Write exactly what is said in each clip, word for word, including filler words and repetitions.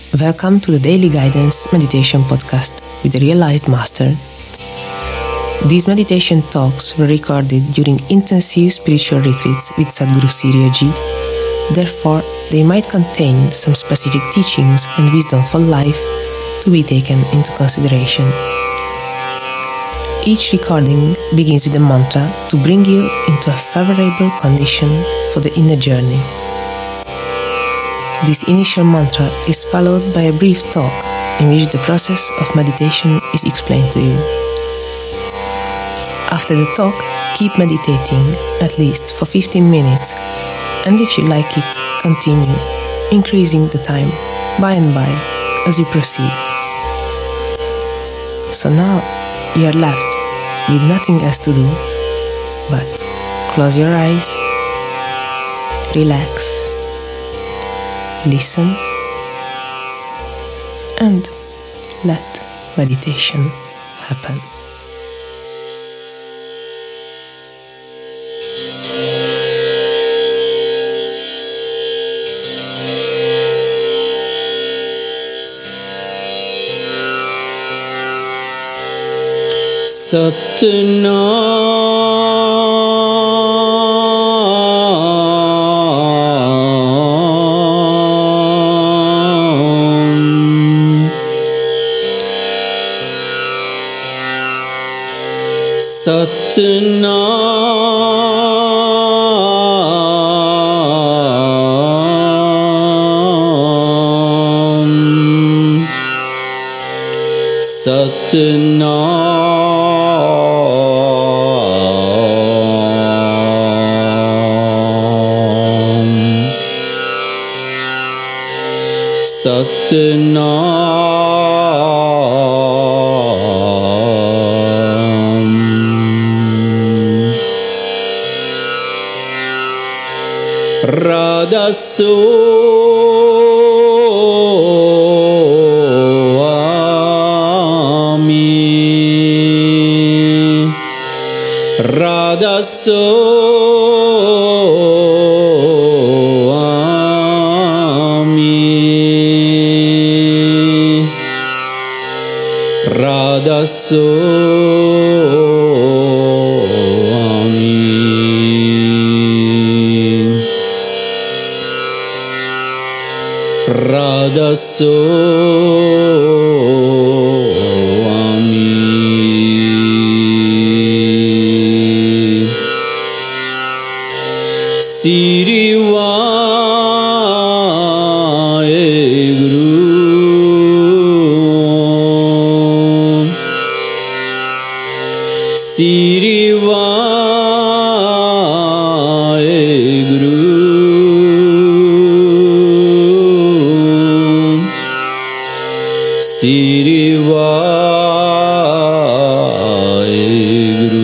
Welcome to the Daily Guidance Meditation Podcast with the Realized Master. These meditation talks were recorded during intensive spiritual retreats with Sadhguru Suryaji. Therefore, they might contain some specific teachings and wisdom for life to be taken into consideration. Each recording begins with a mantra to bring you into a favorable condition for the inner journey. This initial mantra is followed by a brief talk in which the process of meditation is explained to you. After the talk, keep meditating at least for fifteen minutes, and if you like it, continue increasing the time by and by as you proceed. So now you are left with nothing else to do but close your eyes, relax, listen, and let meditation happen. Satnam, Satnam, Radha Swami, Radha Swami, Radha Swami, Radha Swami, Siri Vaheguru, Siri Vaheguru, Siri Vaheguru,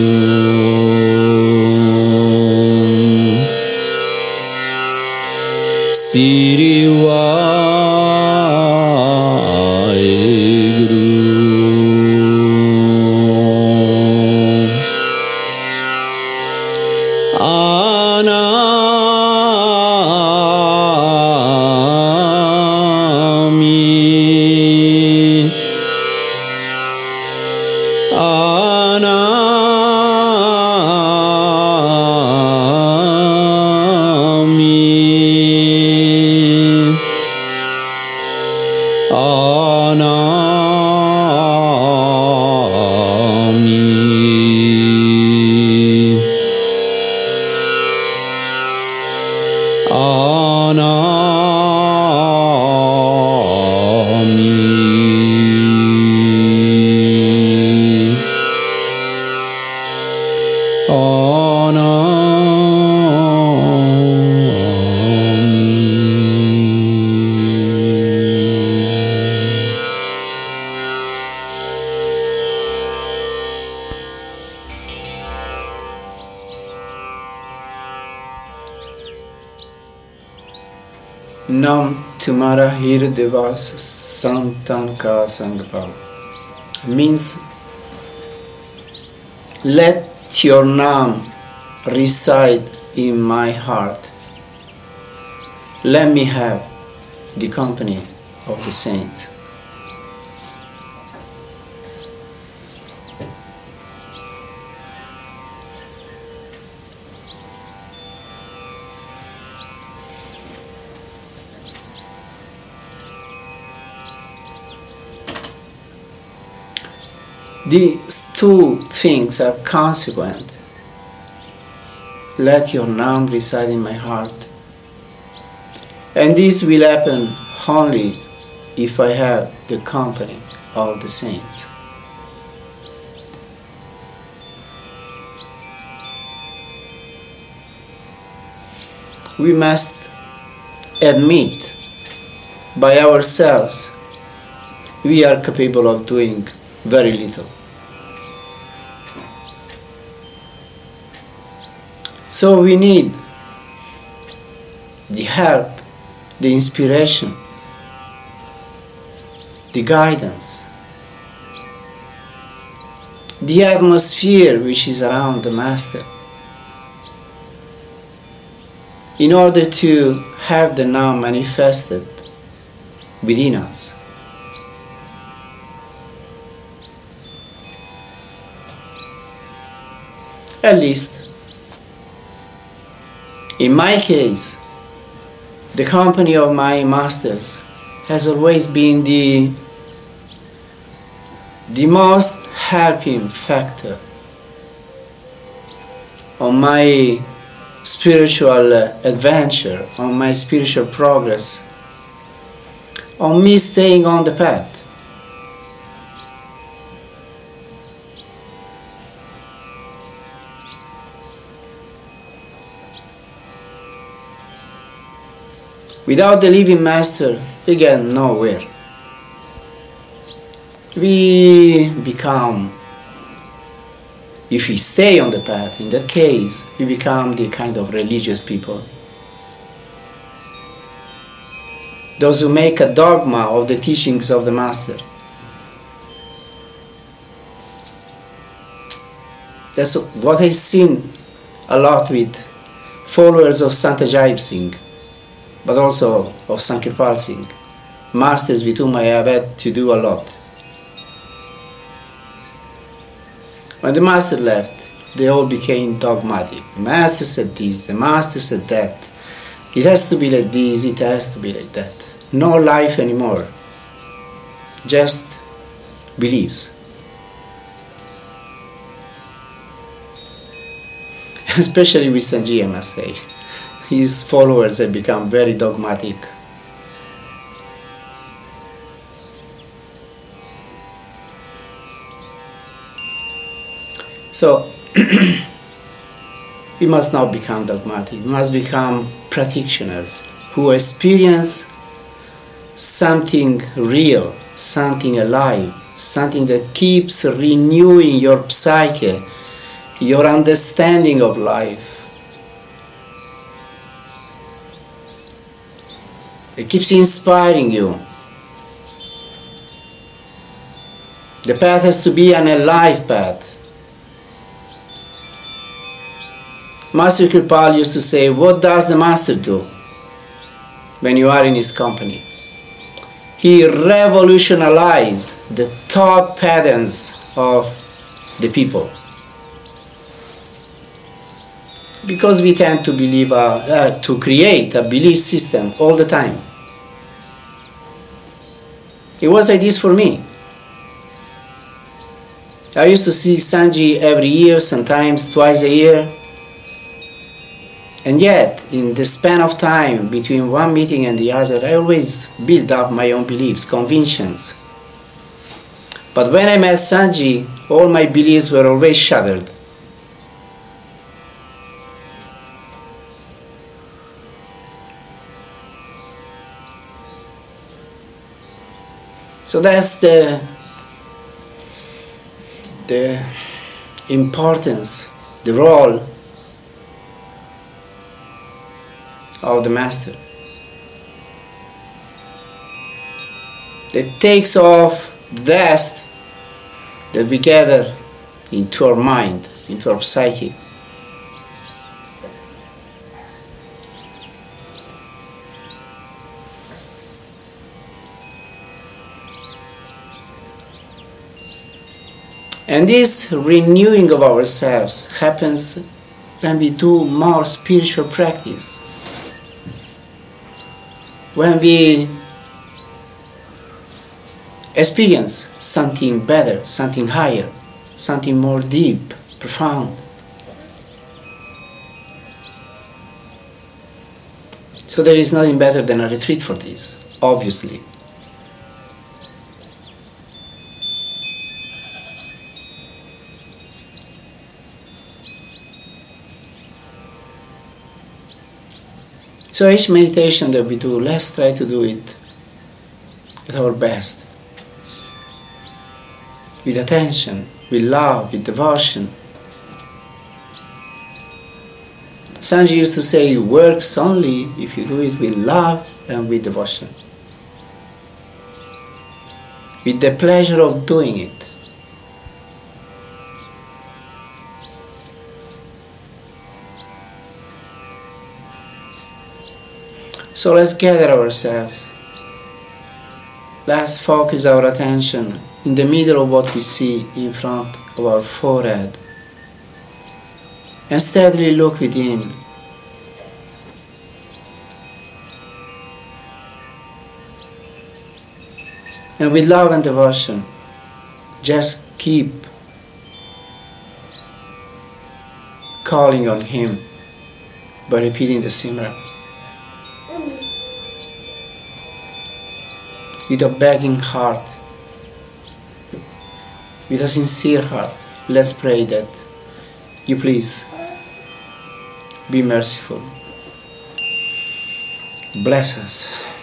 Siri Vaheguru, Anami, नाम तुम्हारा हृदय वास संतान का संग पाओ means let your name reside in my heart. Let me have the company of the saints. These two things are consequent. Let your Nam reside in my heart. And this will happen only if I have the company of the saints. We must admit by ourselves we are capable of doing very little. So we need the help, the inspiration, the guidance, the atmosphere which is around the Master, in order to have the Nam manifested within us. At least, in my case, the company of my masters has always been the, the most helping factor on my spiritual adventure, on my spiritual progress, on me staying on the path. Without the living Master, we get nowhere. We become, if we stay on the path, in that case, we become the kind of religious people. Those who make a dogma of the teachings of the Master. That's what I've seen a lot with followers of Sant Ajaib Singh, but also of Sankirpal Singh, masters with whom I have had to do a lot. When the Master left, they all became dogmatic. The Master said this, the Master said that. It has to be like this, it has to be like that. No life anymore, just beliefs. Especially with Sanji, I must say. His followers have become very dogmatic. So, we must not become dogmatic. We must become practitioners who experience something real, something alive, something that keeps renewing your psyche, your understanding of life. It keeps inspiring you. The path has to be an alive path. Master Kirpal used to say, what does the Master do when you are in his company? He revolutionizes the thought patterns of the people. Because we tend to believe, uh, uh, to create a belief system all the time. It was like this for me. I used to see Sanji every year, sometimes twice a year. And yet, in the span of time between one meeting and the other, I always built up my own beliefs, convictions. But when I met Sanji, all my beliefs were always shattered. So that's the, the importance, the role of the Master. It takes off the dust that we gather into our mind, into our psyche. And this renewing of ourselves happens when we do more spiritual practice. When we experience something better, something higher, something more deep, profound. So there is nothing better than a retreat for this, obviously. So each meditation that we do, let's try to do it at our best. With attention, with love, with devotion. Sanji used to say it works only if you do it with love and with devotion. With the pleasure of doing it. So let's gather ourselves. Let's focus our attention in the middle of what we see in front of our forehead. And steadily look within. And with love and devotion, just keep calling on Him by repeating the Simran. With a begging heart, with a sincere heart, let's pray that you please be merciful. Bless us.